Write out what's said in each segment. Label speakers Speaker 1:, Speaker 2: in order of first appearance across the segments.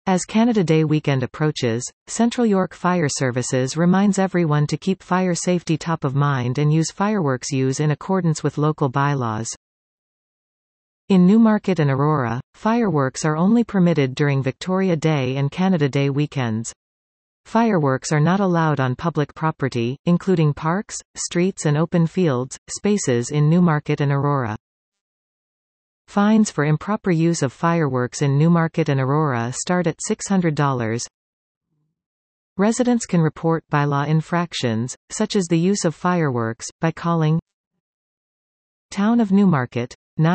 Speaker 1: As Canada Day weekend approaches, Central York Fire Services reminds everyone to keep fire safety top of mind and use fireworks use in accordance with local bylaws. In Newmarket and Aurora, fireworks are only permitted during Victoria Day and Canada Day weekends. Fireworks are not allowed on public property, including parks, streets and open fields, spaces in Newmarket and Aurora. Fines for improper use of fireworks in Newmarket and Aurora start at $600. Residents can report bylaw infractions, such as the use of fireworks, by calling Town of Newmarket,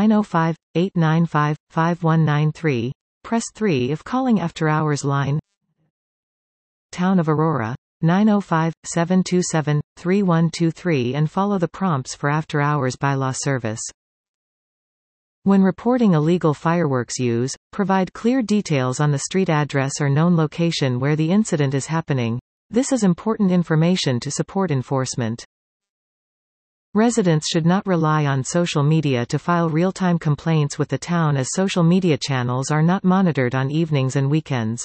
Speaker 1: 905-895-5193, press 3 if calling after hours line. Town of Aurora, 905-727-3123 and follow the prompts for after hours bylaw service. When reporting illegal fireworks use, provide clear details on the street address or known location where the incident is happening. This is important information to support enforcement. Residents should not rely on social media to file real-time complaints with the town, as social media channels are not monitored on evenings and weekends.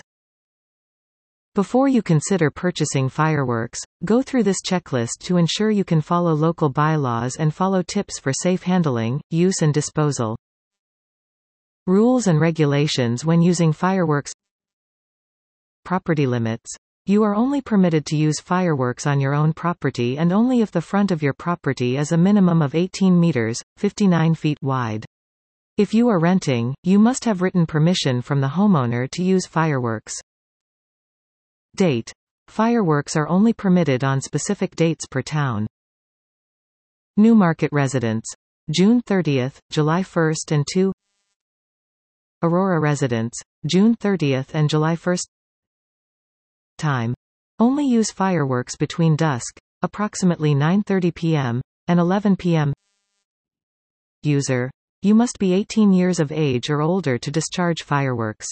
Speaker 1: Before you consider purchasing fireworks, go through this checklist to ensure you can follow local bylaws and follow tips for safe handling, use and disposal. Rules and regulations when using fireworks. Property limits. You are only permitted to use fireworks on your own property and only if the front of your property is a minimum of 18 meters, 59 feet wide. If you are renting, you must have written permission from the homeowner to use fireworks. Date. Fireworks are only permitted on specific dates per town. Newmarket residents. June 30th, July 1st and 2. Aurora residents. June 30th and July 1st. Time. Only use fireworks between dusk, approximately 9:30 p.m., and 11 p.m. User. You must be 18 years of age or older to discharge fireworks.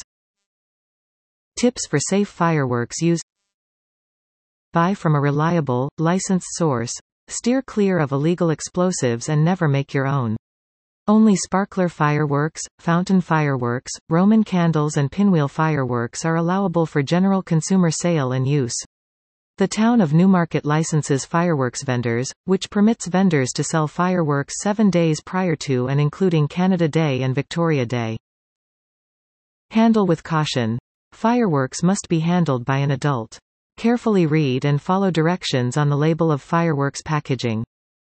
Speaker 1: Tips for safe fireworks use. Buy from a reliable, licensed source. Steer clear of illegal explosives and never make your own. Only sparkler fireworks, fountain fireworks, Roman candles and pinwheel fireworks are allowable for general consumer sale and use. The town of Newmarket licenses fireworks vendors, which permits vendors to sell fireworks 7 days prior to and including Canada Day and Victoria Day. Handle with caution. Fireworks must be handled by an adult. Carefully read and follow directions on the label of fireworks packaging.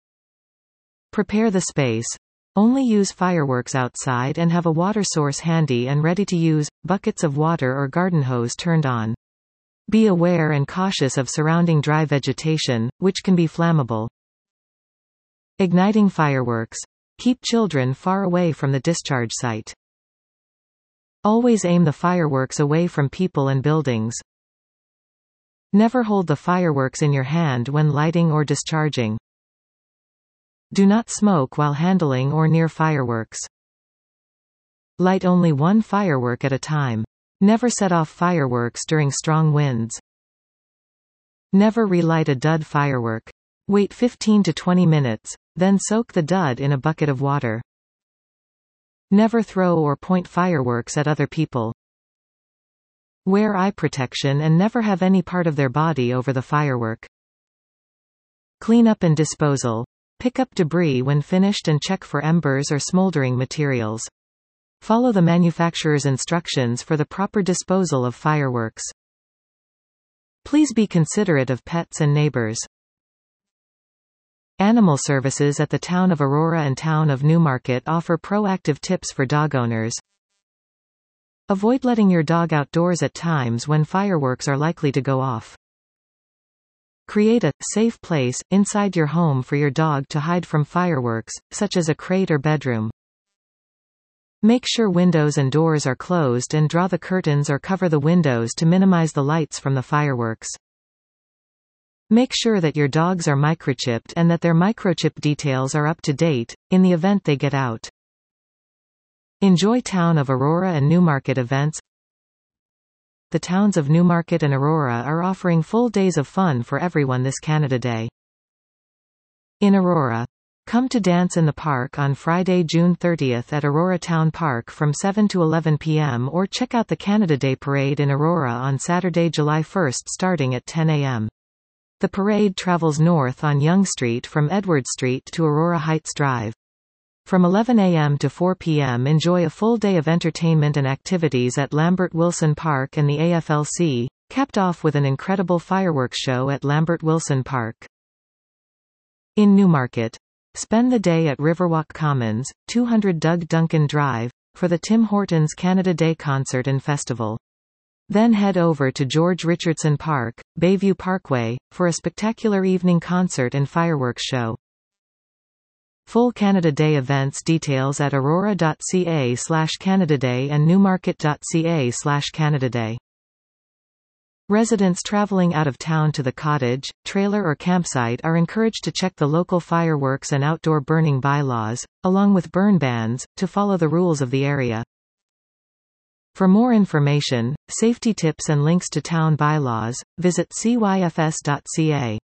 Speaker 1: Prepare the space. Only use fireworks outside and have a water source handy and ready to use, buckets of water or garden hose turned on. Be aware and cautious of surrounding dry vegetation, which can be flammable. Igniting fireworks. Keep children far away from the discharge site. Always aim the fireworks away from people and buildings. Never hold the fireworks in your hand when lighting or discharging. Do not smoke while handling or near fireworks. Light only one firework at a time. Never set off fireworks during strong winds. Never relight a dud firework. Wait 15 to 20 minutes, then soak the dud in a bucket of water. Never throw or point fireworks at other people. Wear eye protection and never have any part of their body over the firework. Clean up and disposal. Pick up debris when finished and check for embers or smoldering materials. Follow the manufacturer's instructions for the proper disposal of fireworks. Please be considerate of pets and neighbors. Animal services at the town of Aurora and town of Newmarket offer proactive tips for dog owners. Avoid letting your dog outdoors at times when fireworks are likely to go off. Create a safe place inside your home for your dog to hide from fireworks, such as a crate or bedroom. Make sure windows and doors are closed and draw the curtains or cover the windows to minimize the lights from the fireworks. Make sure that your dogs are microchipped and that their microchip details are up to date, in the event they get out. Enjoy town of Aurora and Newmarket events. The towns of Newmarket and Aurora are offering full days of fun for everyone this Canada Day. In Aurora, Come to dance in the park on Friday, June 30th at Aurora Town Park from 7 to 11 p.m. or check out the Canada Day Parade in Aurora on Saturday, July 1st starting at 10 a.m. The parade travels north on Yonge Street from Edward Street to Aurora Heights Drive. From 11 a.m. to 4 p.m. enjoy a full day of entertainment and activities at Lambert Wilson Park and the AFLC, capped off with an incredible fireworks show at Lambert Wilson Park. In Newmarket. Spend the day at Riverwalk Commons, 200 Doug Duncan Drive, for the Tim Hortons Canada Day Concert and Festival. Then head over to George Richardson Park, Bayview Parkway, for a spectacular evening concert and fireworks show. Full Canada Day events details at aurora.ca/Canada and newmarket.ca/Canada Day. Residents traveling out of town to the cottage, trailer or campsite are encouraged to check the local fireworks and outdoor burning bylaws, along with burn bans, to follow the rules of the area. For more information, safety tips and links to town bylaws, visit cyfs.ca.